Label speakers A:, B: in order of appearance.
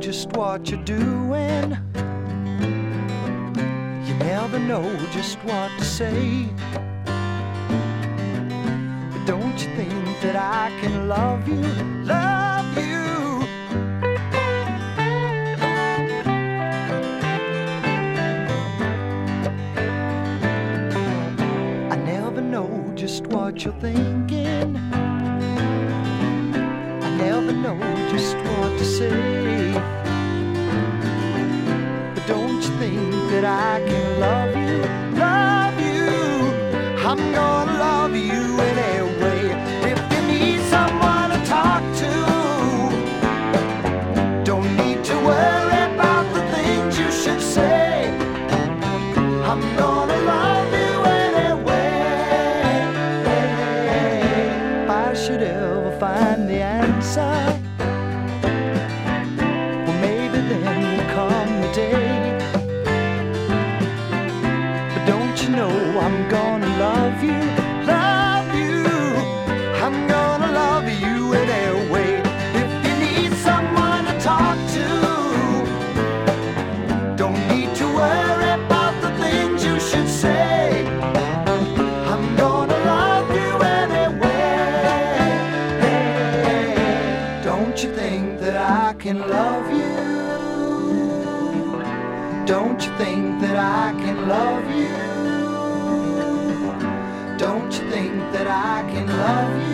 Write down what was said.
A: just what you're doing. You never know just what to say. But don't you think that I can love you, love you? I never know just what you're thinking. I never know just what to say. But don't you think that I can love you, love you? I'm gonna love you anyway. If you need someone to talk to, don't need to worry about the things you should say. I'm gonna love you anyway. If I should ever find the answer, well, maybe then will come the day. But don't you know I'm gonna love you, love you? I'm gonna love you anyway. If you need someone to talk to, don't need to worry about the things you should say. I'm gonna love you anyway. Don't you think that I can love you? Don't you think that I can love you? Don't you think that I can love you?